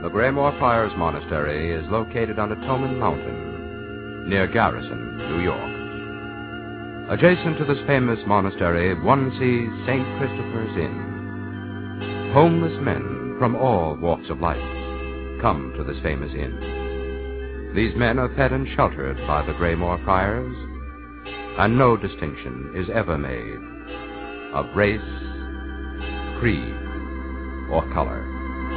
The Graymoor Friars Monastery is located on Atonement Mountain, near Garrison, New York. Adjacent to this famous monastery, one sees St. Christopher's Inn. Homeless men from all walks of life come to this famous inn. These men are fed and sheltered by the Graymoor Friars, and no distinction is ever made of race, creed, or color.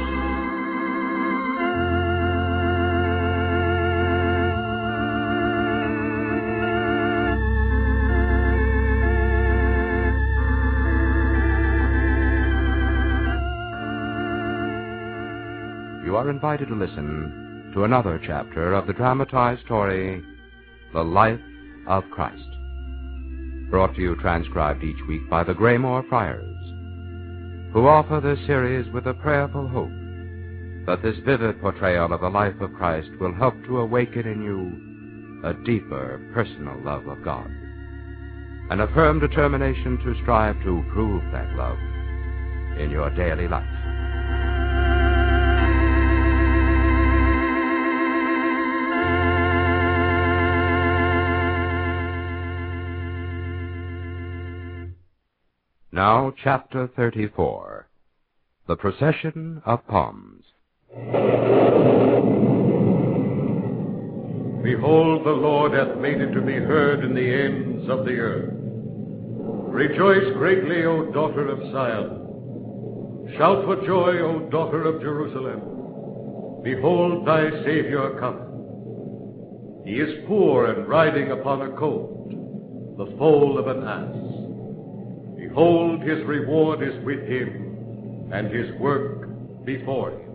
You are invited to listen to another chapter of the dramatized story, The Life of Christ, brought to you transcribed each week by the Graymoor Friars, who offer this series with a prayerful hope that this vivid portrayal of the life of Christ will help to awaken in you a deeper personal love of God and a firm determination to strive to prove that love in your daily life. Now, Chapter 34, The Procession of Palms. Behold, the Lord hath made it to be heard in the ends of the earth. Rejoice greatly, O daughter of Zion. Shout for joy, O daughter of Jerusalem. Behold, thy Savior cometh. He is poor and riding upon a colt, the foal of an ass. Behold, his reward is with him, and his work before him.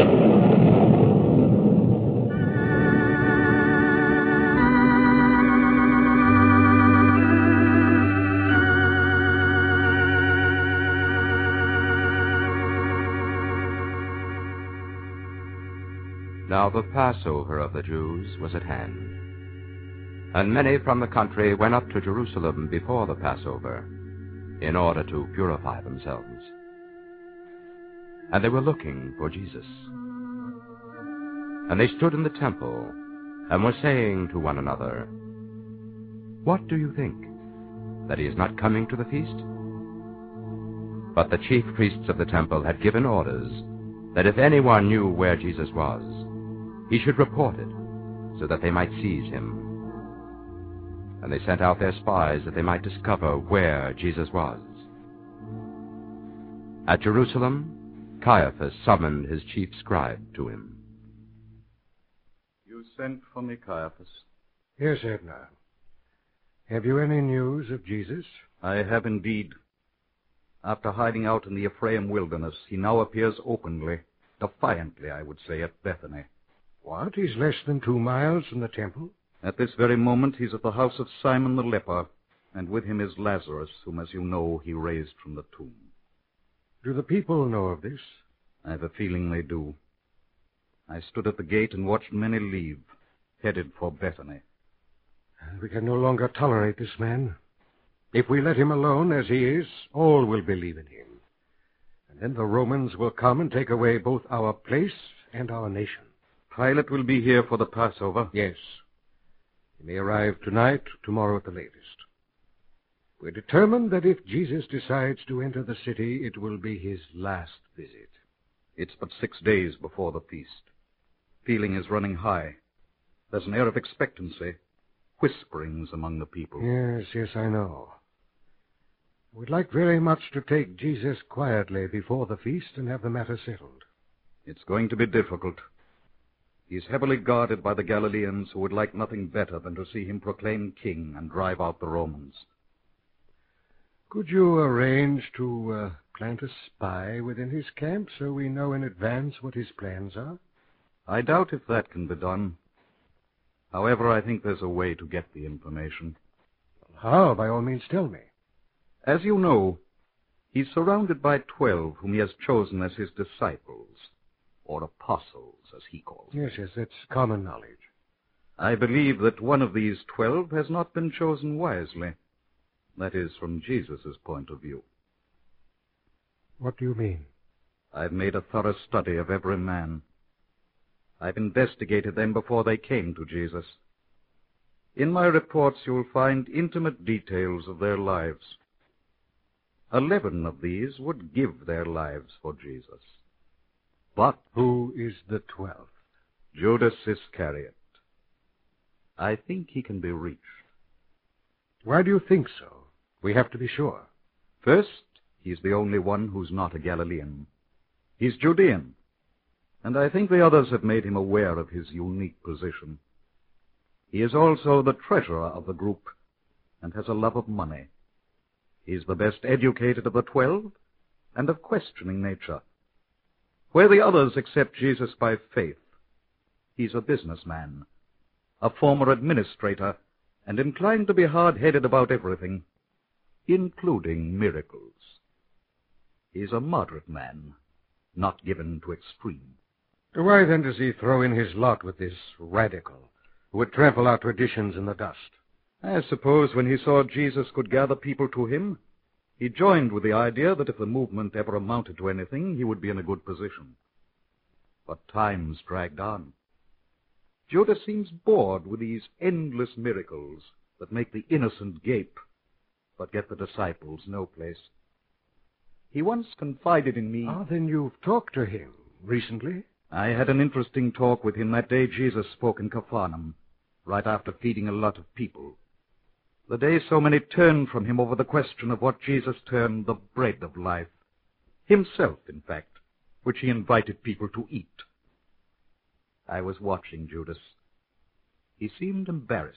Now the Passover of the Jews was at hand, and many from the country went up to Jerusalem before the Passover, in order to purify themselves. And they were looking for Jesus. And they stood in the temple, and were saying to one another, What do you think, that he is not coming to the feast? But the chief priests of the temple had given orders that if anyone knew where Jesus was, he should report it, so that they might seize him. And they sent out their spies that they might discover where Jesus was. At Jerusalem, Caiaphas summoned his chief scribe to him. You sent for me, Caiaphas? Yes, Edna. Have you any news of Jesus? I have indeed. After hiding out in the Ephraim wilderness, he now appears openly, defiantly, I would say, at Bethany. What? He's less than 2 miles from the temple? At this very moment, he's at the house of Simon the leper, and with him is Lazarus, whom, as you know, he raised from the tomb. Do the people know of this? I've a feeling they do. I stood at the gate and watched many leave, headed for Bethany. We can no longer tolerate this man. If we let him alone as he is, all will believe in him. And then the Romans will come and take away both our place and our nation. Pilate will be here for the Passover. Yes. He may arrive tonight, tomorrow at the latest. We're determined that if Jesus decides to enter the city, it will be his last visit. It's but 6 days before the feast. Feeling is running high. There's an air of expectancy, whisperings among the people. Yes, I know. We'd like very much to take Jesus quietly before the feast and have the matter settled. It's going to be difficult. He's heavily guarded by the Galileans, who would like nothing better than to see him proclaimed king and drive out the Romans. Could you arrange to plant a spy within his camp so we know in advance what his plans are? I doubt if that can be done. However, I think there's a way to get the information. How? By all means, tell me. As you know, he's surrounded by 12 whom he has chosen as his disciples, or apostles, as he calls them. Yes, that's common knowledge. I believe that one of these 12 has not been chosen wisely. That is, from Jesus' point of view. What do you mean? I've made a thorough study of every man, I've investigated them before they came to Jesus. In my reports, you'll find intimate details of their lives. 11 of these would give their lives for Jesus. But Who is the 12th? Judas Iscariot. I think he can be reached. Why do you think so? We have to be sure. First, he's the only one who's not a Galilean. He's Judean, and I think the others have made him aware of his unique position. He is also the treasurer of the group and has a love of money. He's the best educated of the 12 and of questioning nature. Where the others accept Jesus by faith, he's a businessman, a former administrator, and inclined to be hard-headed about everything, including miracles. He's a moderate man, not given to extreme. Why then does he throw in his lot with this radical who would trample our traditions in the dust? I suppose when he saw Jesus could gather people to him, he joined with the idea that if the movement ever amounted to anything, he would be in a good position. But times dragged on. Judas seems bored with these endless miracles that make the innocent gape, but get the disciples no place. He once confided in me... Ah, then you've talked to him recently? I had an interesting talk with him that day Jesus spoke in Capharnaum, right after feeding a lot of people. The day so many turned from him over the question of what Jesus termed the bread of life. Himself, in fact, which he invited people to eat. I was watching Judas. He seemed embarrassed.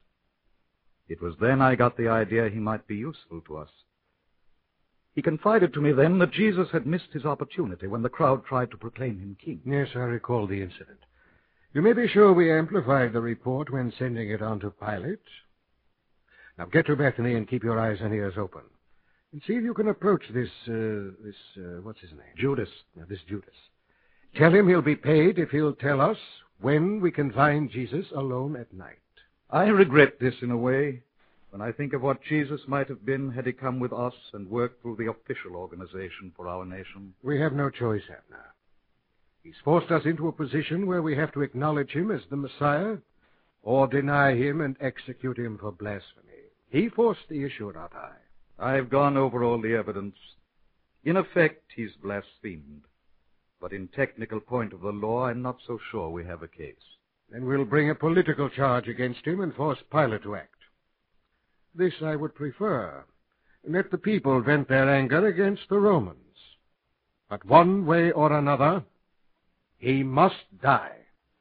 It was then I got the idea he might be useful to us. He confided to me then that Jesus had missed his opportunity when the crowd tried to proclaim him king. Yes, I recall the incident. You may be sure we amplified the report when sending it on to Pilate. Now get to Bethany and keep your eyes and ears open. And see if you can approach this, what's his name? Judas. Now, this Judas. Tell him he'll be paid if he'll tell us when we can find Jesus alone at night. I regret this in a way, when I think of what Jesus might have been had he come with us and worked through the official organization for our nation. We have no choice, Abner. He's forced us into a position where we have to acknowledge him as the Messiah or deny him and execute him for blasphemy. He forced the issue, not I. I've gone over all the evidence. In effect, he's blasphemed. But in technical point of the law, I'm not so sure we have a case. Then we'll bring a political charge against him and force Pilate to act. This I would prefer. Let the people vent their anger against the Romans. But one way or another, he must die.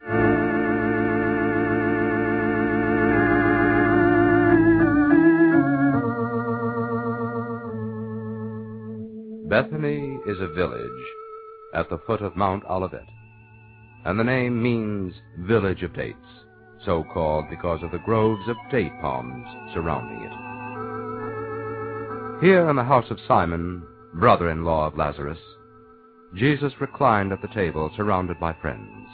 Bethany is a village at the foot of Mount Olivet, and the name means Village of Dates, so called because of the groves of date palms surrounding it. Here in the house of Simon, brother-in-law of Lazarus, Jesus reclined at the table surrounded by friends.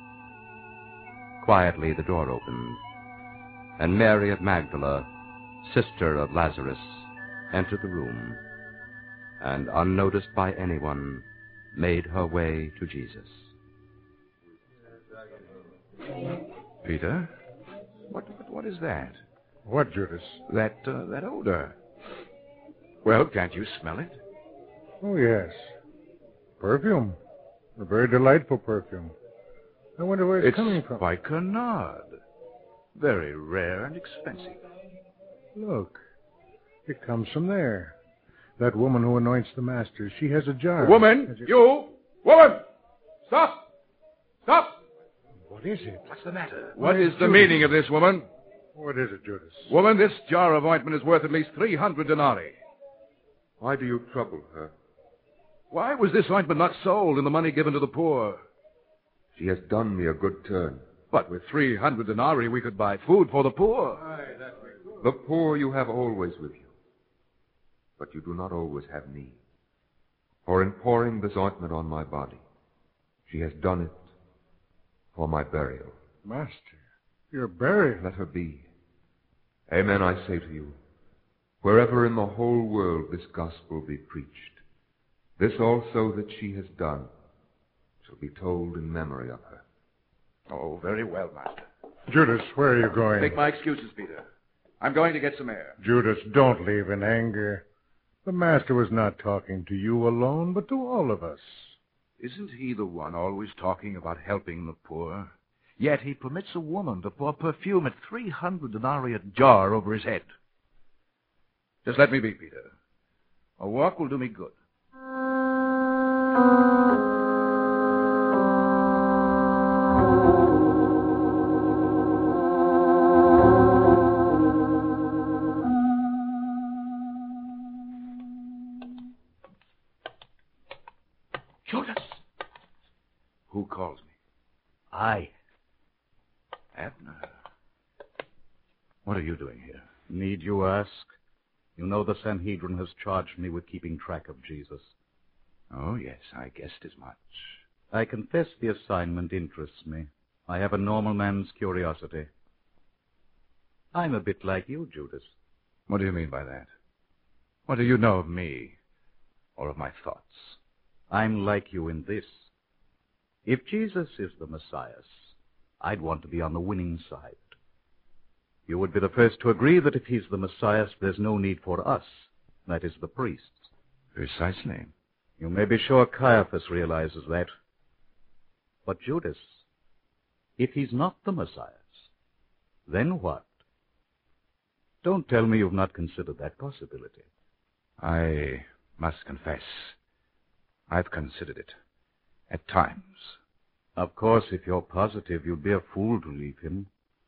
Quietly the door opened, and Mary of Magdala, sister of Lazarus, entered the room, and unnoticed by anyone, made her way to Jesus. Peter, what is that? What, Judas? That odor. Well, can't you smell it? Oh, yes. Perfume. A very delightful perfume. I wonder where it's coming from. It's bicarnard. Very rare and expensive. Look. It comes from there. That woman who anoints the master. She has a jar. Woman! You! Woman! Stop! Stop! What is it? What's the matter? What is the meaning of this, woman? What is it, Judas? Woman, this jar of ointment is worth at least 300 denarii. Why do you trouble her? Why was this ointment not sold and the money given to the poor? She has done me a good turn. But with 300 denarii, we could buy food for the poor. The poor you have always with you, but you do not always have me. For in pouring this ointment on my body, she has done it for my burial. Master, your burial. Let her be. Amen, I say to you, wherever in the whole world this gospel be preached, this also that she has done shall be told in memory of her. Oh, very well, Master. Judas, where are you going? Take my excuses, Peter. I'm going to get some air. Judas, don't leave in anger. The Master was not talking to you alone, but to all of us. Isn't he the one always talking about helping the poor? Yet he permits a woman to pour perfume at 300 denarii a jar over his head. Just let me be, Peter. A walk will do me good. Judas! Who calls me? I. Abner. What are you doing here? Need you ask? You know the Sanhedrin has charged me with keeping track of Jesus. Oh, yes, I guessed as much. I confess the assignment interests me. I have a normal man's curiosity. I'm a bit like you, Judas. What do you mean by that? What do you know of me? Or of my thoughts? I'm like you in this. If Jesus is the Messiah, I'd want to be on the winning side. You would be the first to agree that if he's the Messiah, there's no need for us, that is, the priests. Precisely. You may be sure Caiaphas realizes that. But Judas, if he's not the Messiah, then what? Don't tell me you've not considered that possibility. I must confess, I've considered it. At times. Of course, if you're positive, you'd be a fool to leave him.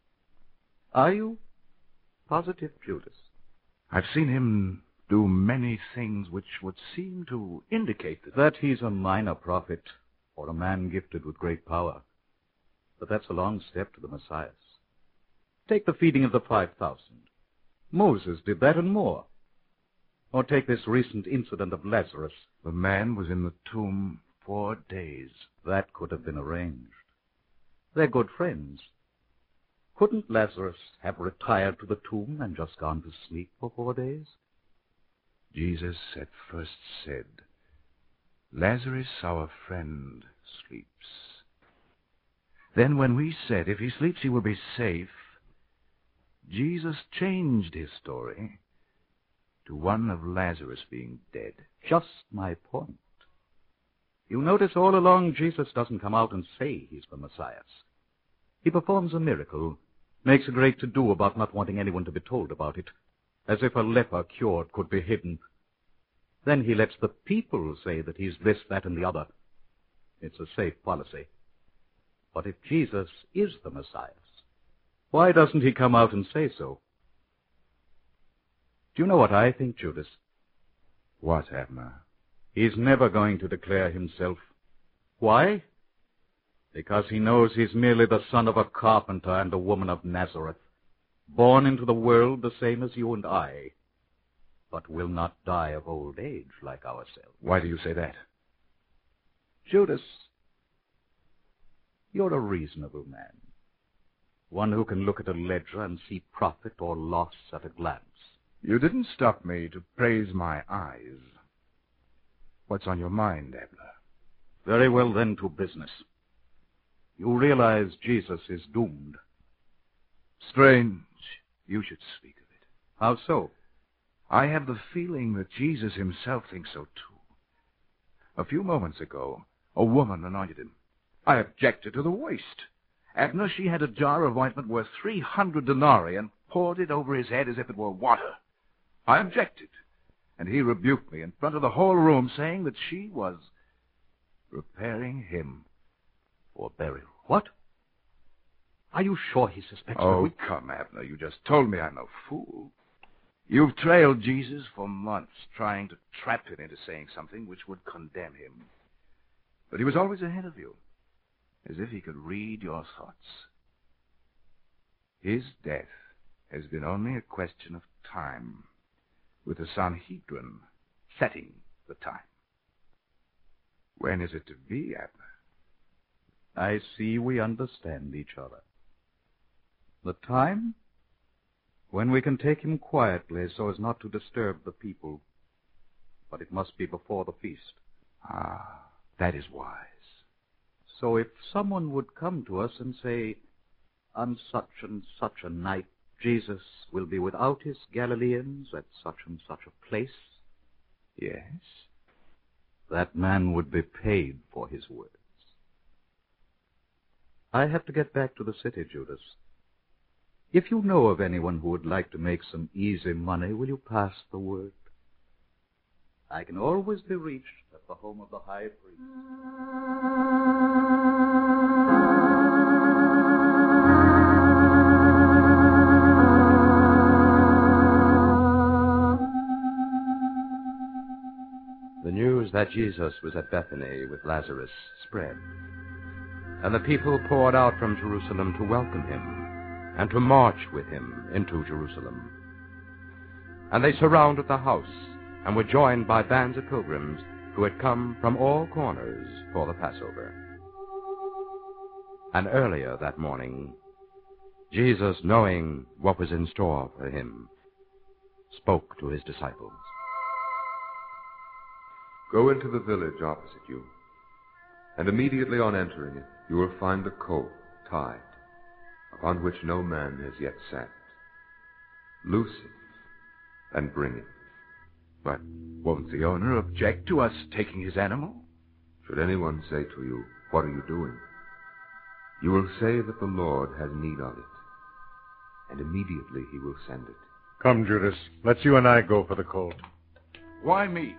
Are you positive, Judas? I've seen him do many things which would seem to indicate that he's a minor prophet, or a man gifted with great power. But that's a long step to the Messiah. Take the feeding of the 5,000. Moses did that and more. Or take this recent incident of Lazarus. The man was in the tomb 4 days. That could have been arranged. They're good friends. Couldn't Lazarus have retired to the tomb and just gone to sleep for 4 days? Jesus at first said, Lazarus, our friend, sleeps. Then when we said, if he sleeps, he will be safe, Jesus changed his story to one of Lazarus being dead. Just my point. You notice all along Jesus doesn't come out and say he's the Messiah. He performs a miracle, makes a great to-do about not wanting anyone to be told about it, as if a leper cured could be hidden. Then he lets the people say that he's this, that, and the other. It's a safe policy. But if Jesus is the Messiah, why doesn't he come out and say so? Do you know what I think, Judas? What, Abner? He's never going to declare himself. Why? Because he knows he's merely the son of a carpenter and a woman of Nazareth, born into the world the same as you and I, but will not die of old age like ourselves. Why do you say that? Judas, you're a reasonable man, one who can look at a ledger and see profit or loss at a glance. You didn't stop me to praise my eyes. What's on your mind, Abner? Very well, then, to business. You realize Jesus is doomed. Strange you should speak of it. How so? I have the feeling that Jesus himself thinks so, too. A few moments ago, a woman anointed him. I objected to the waste. Abner, she had a jar of ointment worth 300 denarii and poured it over his head as if it were water. I objected, and he rebuked me in front of the whole room, saying that she was preparing him for burial. What? Are you sure he suspects Oh, me? come, Abner, you just told me I'm no fool. You've trailed Jesus for months, trying to trap him into saying something which would condemn him. But he was always ahead of you, as if he could read your thoughts. His death has been only a question of time, with the Sanhedrin setting the time. When is it to be, Abner? I see we understand each other. The time? When we can take him quietly so as not to disturb the people. But it must be before the feast. Ah, that is wise. So if someone would come to us and say, on such and such a night, Jesus will be without his Galileans at such and such a place, Yes? that man would be paid for his words. I have to get back to the city, Judas. If you know of anyone who would like to make some easy money, will you pass the word? I can always be reached at the home of the high priest. The news that Jesus was at Bethany with Lazarus spread, and the people poured out from Jerusalem to welcome him and to march with him into Jerusalem. And they surrounded the house and were joined by bands of pilgrims who had come from all corners for the Passover. And earlier that morning, Jesus, knowing what was in store for him, spoke to his disciples. Go into the village opposite you, and immediately on entering it, you will find a colt tied, upon which no man has yet sat. Loose it, and bring it. But won't the owner object to us taking his animal? Should anyone say to you, "What are you doing?" you will say that the Lord has need of it, and immediately he will send it. Come, Judas. Let's you and I go for the colt. Why me?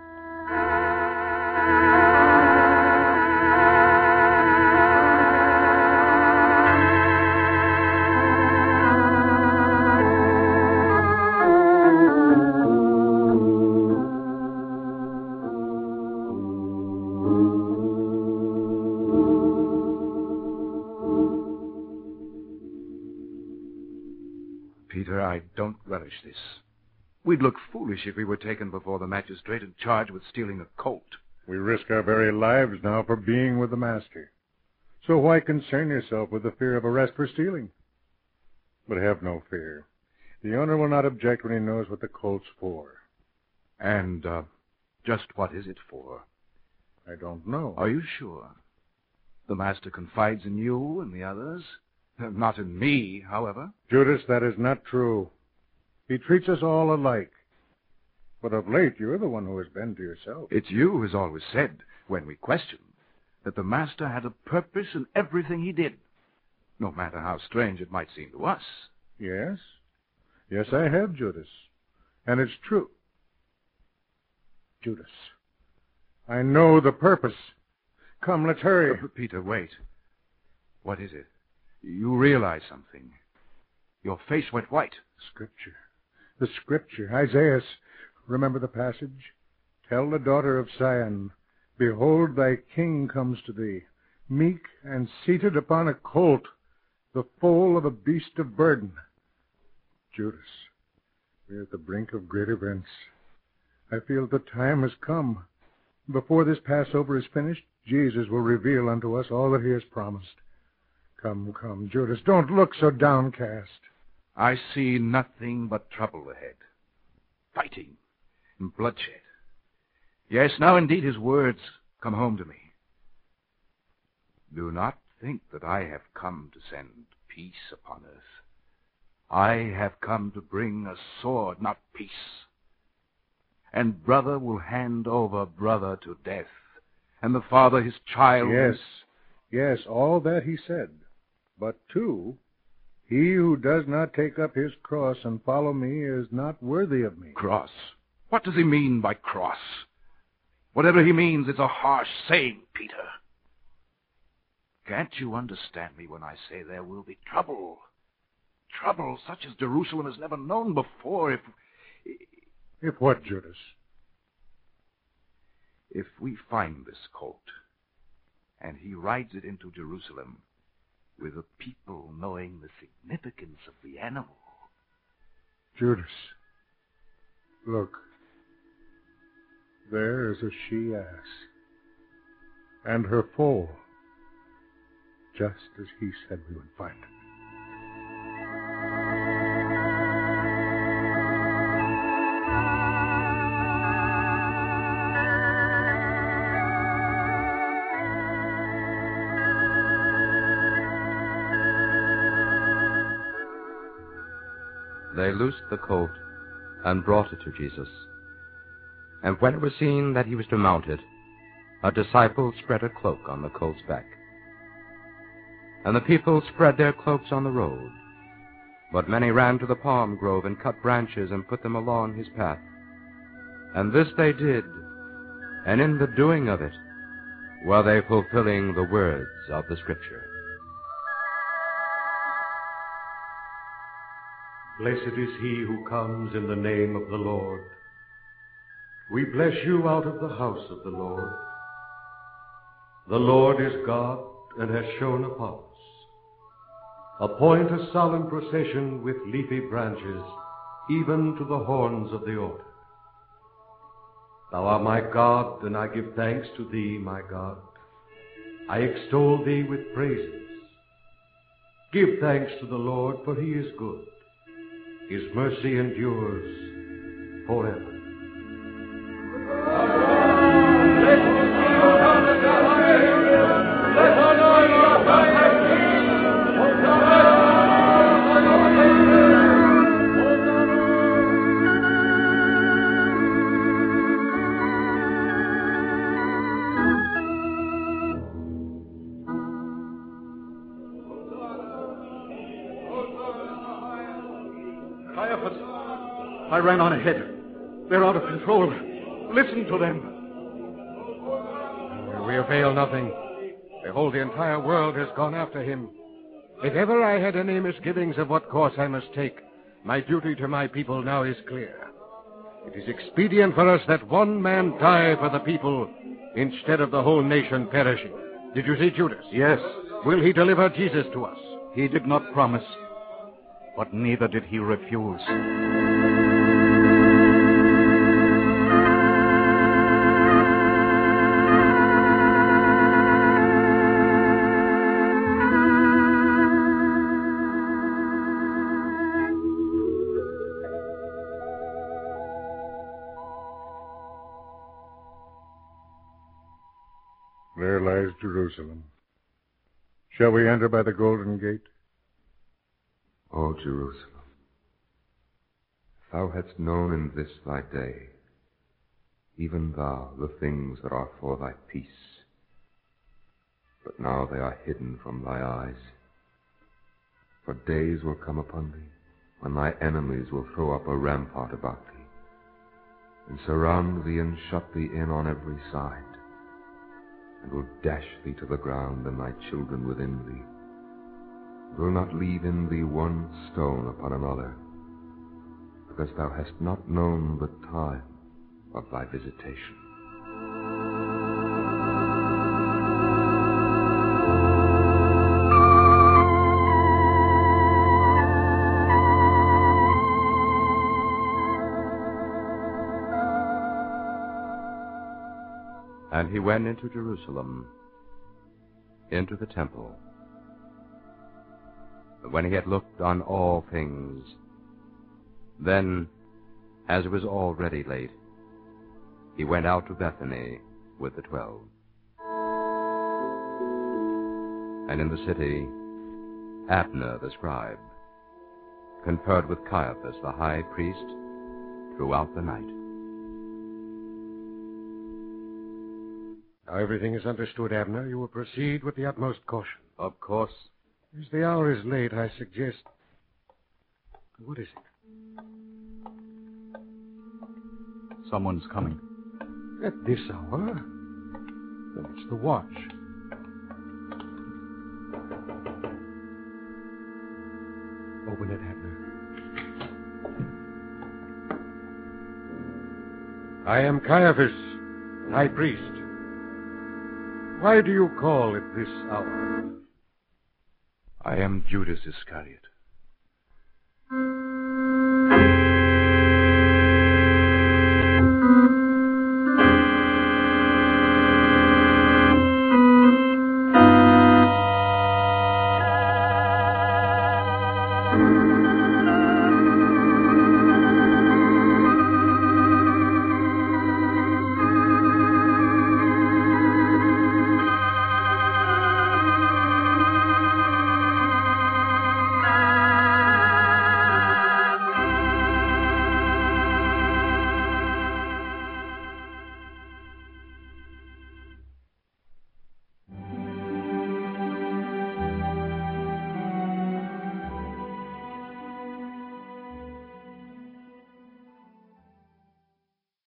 Peter, I don't relish this. We'd look foolish if we were taken before the magistrate and charged with stealing a colt. We risk our very lives now for being with the Master. So why concern yourself with the fear of arrest for stealing? But have no fear. The owner will not object when he knows what the colt's for. And, just what is it for? I don't know. Are you sure? The master confides in you and the others? Not in me, however. Judas, that is not true. He treats us all alike. But of late, you're the one who has been to yourself. It's you who has always said, when we questioned, that the master had a purpose in everything he did, no matter how strange it might seem to us. Yes? Yes, I have, Judas. And it's true. Judas, I know the purpose. Come, let's hurry. Peter, wait. What is it? You realize something. Your face went white. Scripture. The Scripture. Isaiah. Remember the passage? Tell the daughter of Zion, behold, thy king comes to thee, meek and seated upon a colt, the foal of a beast of burden. Judas, we're at the brink of great events. I feel the time has come. Before this Passover is finished, Jesus will reveal unto us all that he has promised. Come, come, Judas, don't look so downcast. I see nothing but trouble ahead. Fighting and bloodshed. Yes, now indeed his words come home to me. Do not think that I have come to send peace upon earth. I have come to bring a sword, not peace. And brother will hand over brother to death, and the father his child. Yes, all that he said. But two, he who does not take up his cross and follow me is not worthy of me. Cross? What does he mean by cross? Whatever he means, it's a harsh saying, Peter. Can't you understand me when I say there will be trouble? Trouble such as Jerusalem has never known before If what, Judas? If we find this colt, and he rides it into Jerusalem, with the people knowing the significance of the animal. Judas, look. There is a she-ass, and her foal, just as he said we would find it. they loosed the colt and brought it to Jesus. And when it was seen that he was to mount it, a disciple spread a cloak on the colt's back. And the people spread their cloaks on the road. But many ran to the palm grove and cut branches and put them along his path. And this they did, and in the doing of it were they fulfilling the words of the Scripture. Blessed is he who comes in the name of the Lord. We bless you out of the house of the Lord. The Lord is God and has shone upon us. Appoint a solemn procession with leafy branches, even to the horns of the altar. Thou art my God, and I give thanks to thee, my God. I extol thee with praises. Give thanks to the Lord, for he is good. His mercy endures forever. I ran on ahead. They're out of control. Listen to them. We avail nothing. Behold, the entire world has gone after him. If ever I had any misgivings of what course I must take, my duty to my people now is clear. It is expedient for us that one man die for the people instead of the whole nation perishing. Did you see Judas? Yes. Will he deliver Jesus to us? He did not promise, but neither did he refuse. There lies Jerusalem. Shall we enter by the Golden Gate? O Jerusalem, if thou hadst known in this thy day, even thou, the things that are for thy peace, but now they are hidden from thy eyes. For days will come upon thee, when thy enemies will throw up a rampart about thee, and surround thee and shut thee in on every side, and will dash thee to the ground and thy children within thee, and will not leave in thee one stone upon another, because thou hast not known the time of thy visitation. And he went into Jerusalem, into the temple. But when he had looked on all things, then, as it was already late, he went out to Bethany with the 12. And in the city, Abner the scribe conferred with Caiaphas the high priest throughout the night. Now everything is understood, Abner. You will proceed with the utmost caution. Of course. As the hour is late, I suggest... What is it? Someone's coming. At this hour? Then it's the watch. Open it, Abner. I am Caiaphas, high priest. Why do you call at this hour? I am Judas Iscariot,